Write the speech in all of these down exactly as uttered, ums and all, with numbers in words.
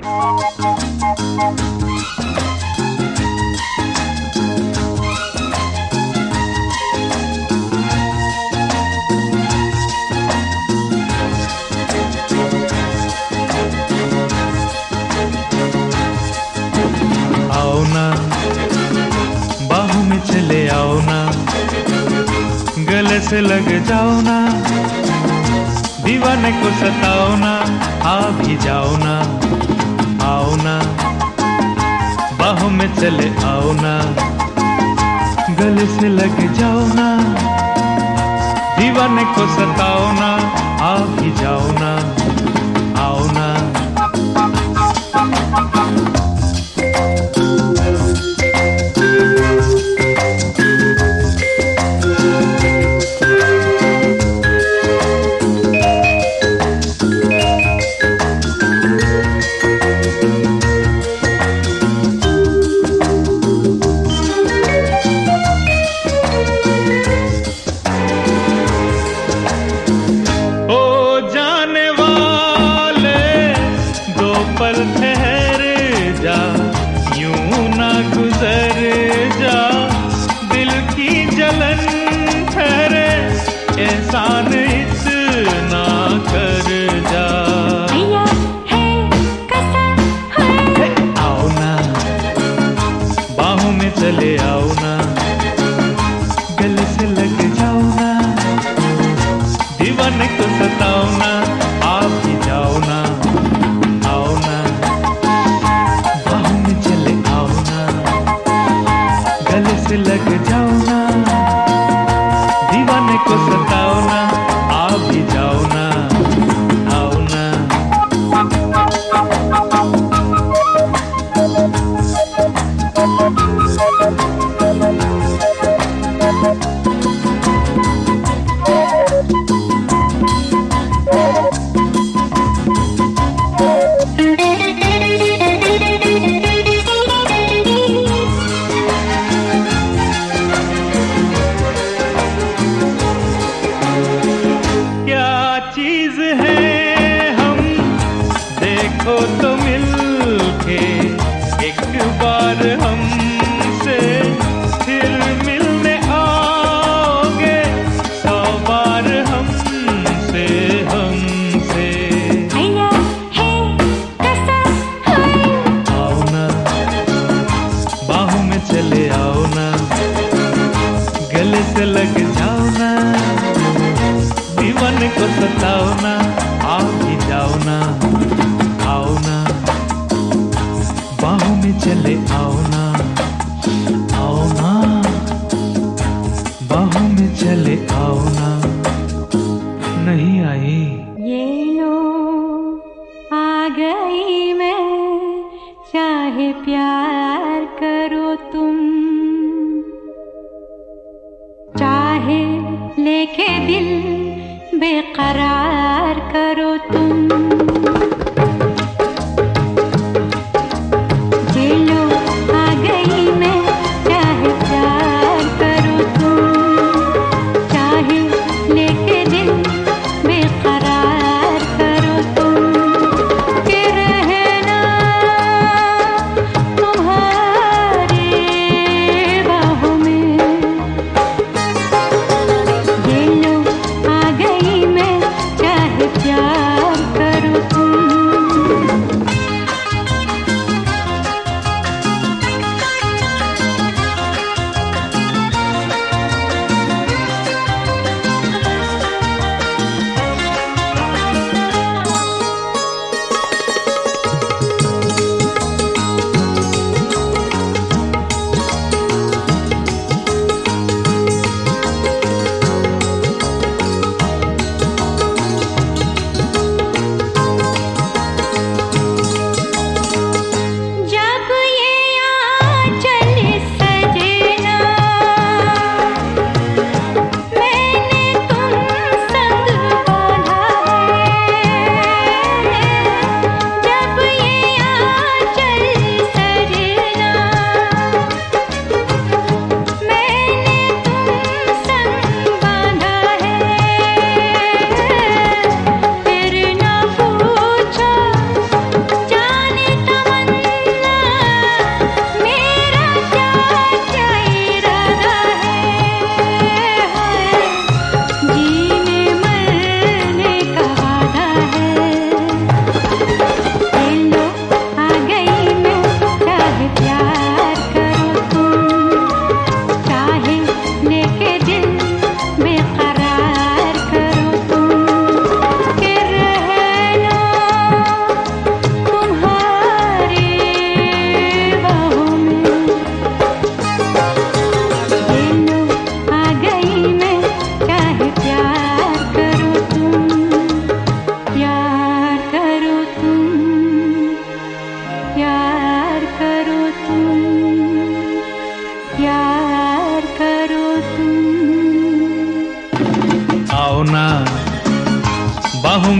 आओ ना बाहों में चले आओ ना, गले से लग जाओ ना, दीवाने को सताओ ना, आ भी जाओ ना। आओ ना बाहों में चले आओ ना, गले से लग जाओ ना, दीवाने को सताओ ना, आ भी जाओ ना। आओ ना पल ठहर जा, यूं ना गुजर जा, दिल की जलन ठहरे, एहसान इतना कर जा। है कसम है। आओ ना बाहों में चले आओ ना, गले से लग जाओ ना, दीवाने को सताओ ना, आप ही जाओ ना। से लग जाओ ना, दीवाने को सताओ ना, आ भी जाओ ना। आओ ना चीज है हम देखो तो मिलके, एक बार हमसे फिर मिलने आओगे, सौ बार हमसे हमसे। है कसम है। आओ ना बाहों में चले आओ ना, गले से लग जाओ ना, दीवाने को सताओ ना, आ भी जाओ ना। आओ ना बाहों में चले आओ ना, आओ ना बाहों में चले आओ ना। नहीं आई ये लो आ गई मैं, चाहे प्यार करो तुम, चाहे लेके दिल बेकरार करो तुम। ये लो आ गई मैं, चाहे प्यार करो तुम, चाहे लेके दिल बेकरार करो तुम, कि रहना तुम्हारे बाहों में। ये लो आ गई मैं,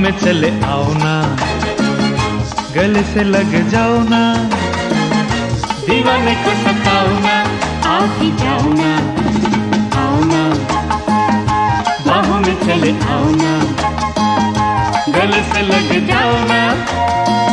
में चले आओ ना, गले से लग जाओ ना, दीवाने को सताओ ना, आ ही जाओ ना, आओ ना, बाहों में चले आओ ना, गले से लग जाओ ना।